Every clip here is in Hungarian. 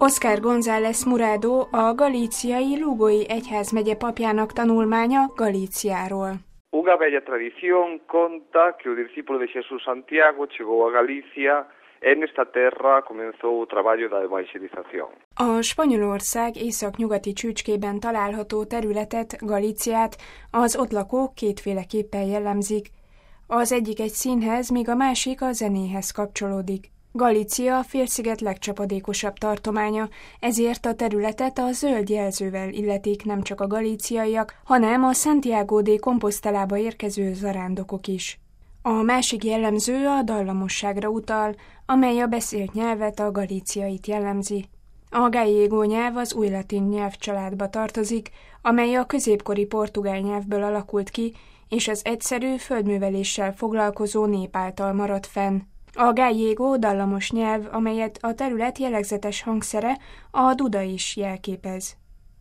Óscar González Murado a galíciai Lugoi egyházmegye papjának tanulmánya Galíciáról. Unha bella tradición conta que o discípulo de Jesús Santiago chegou a Galícia e nesta terra comenzou o traballo da evangelización. A Spanyolország északnyugati csücskében található területet, Galíciát, az ott lakók kétféleképpen jellemzik. Az egyik egy színhez, míg a másik a zenéhez kapcsolódik. Galícia a félsziget legcsapadékosabb tartománya, ezért a területet a zöld jelzővel illetik nem csak a galíciaiak, hanem a Santiago de Compostelába érkező zarándokok is. A másik jellemző a dallamosságra utal, amely a beszélt nyelvet, a galíciait jellemzi. A gallego nyelv az új latin nyelvcsaládba tartozik, amely a középkori portugál nyelvből alakult ki, és az egyszerű földműveléssel foglalkozó nép által maradt fenn. A gallego dallamos nyelv, amelyet a terület jellegzetes hangszere, a duda is jelképez.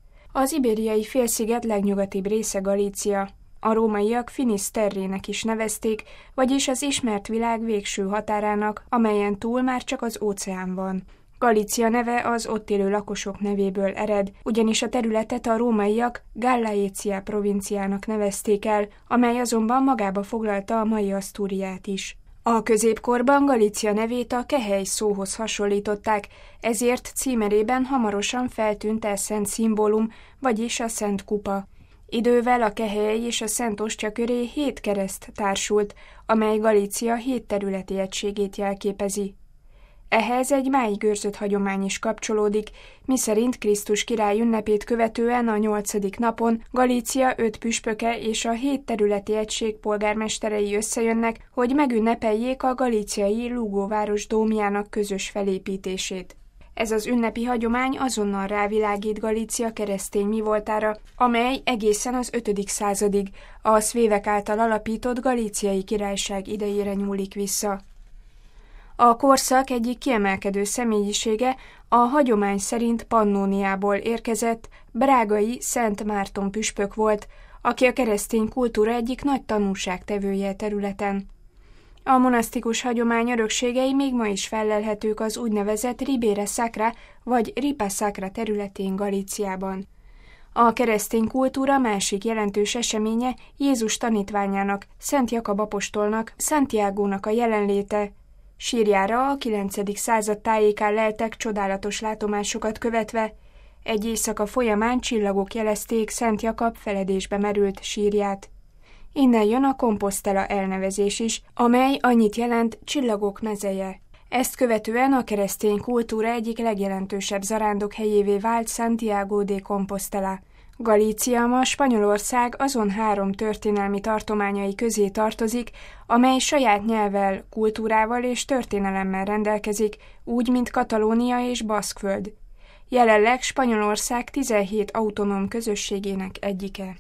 Az ibériai félsziget legnyugatibb része Galícia. A rómaiak Finis Terrének is nevezték, vagyis az ismert világ végső határának, amelyen túl már csak az óceán van. Galícia neve az ott élő lakosok nevéből ered, ugyanis a területet a rómaiak Gallaecia provinciának nevezték el, amely azonban magába foglalta a mai Asztúriát is. A középkorban Galícia nevét a kehely szóhoz hasonlították, ezért címerében hamarosan feltűnt a szent szimbólum, vagyis a szent kupa. Idővel a kehely és a szent ostya köré 7 kereszt társult, amely Galícia 7 területi egységét jelképezi. Ehhez egy máig őrzött hagyomány is kapcsolódik, miszerint Krisztus király ünnepét követően a 8. napon Galícia 5 püspöke és a 7 területi egység polgármesterei összejönnek, hogy megünnepeljék a galíciai Lugo város dómjának közös felépítését. Ez az ünnepi hagyomány azonnal rávilágít Galícia keresztény mivoltára, amely egészen az 5. századig a szvévek által alapított galíciai királyság idejére nyúlik vissza. A korszak egyik kiemelkedő személyisége a hagyomány szerint Pannóniából érkezett brágai Szent Márton püspök volt, aki a keresztény kultúra egyik nagy tanúságtevője területen. A monasztikus hagyomány örökségei még ma is fellelhetők az úgynevezett Ribera Sacra vagy Ripa Sacra területén Galíciában. A keresztény kultúra másik jelentős eseménye Jézus tanítványának, Szent Jakab apostolnak, Santiagónak a jelenléte. Sírjára a 9. század tájékán leltek csodálatos látomásokat követve. Egy éjszaka folyamán csillagok jelezték Szent Jakab feledésbe merült sírját. Innen jön a Compostela elnevezés is, amely annyit jelent csillagok mezeje. Ezt követően a keresztény kultúra egyik legjelentősebb zarándokhelyévé vált Santiago de Compostela. Galícia ma Spanyolország azon 3 történelmi tartományai közé tartozik, amely saját nyelvvel, kultúrával és történelemmel rendelkezik, úgy, mint Katalónia és Baszkföld. Jelenleg Spanyolország 17 autonóm közösségének egyike.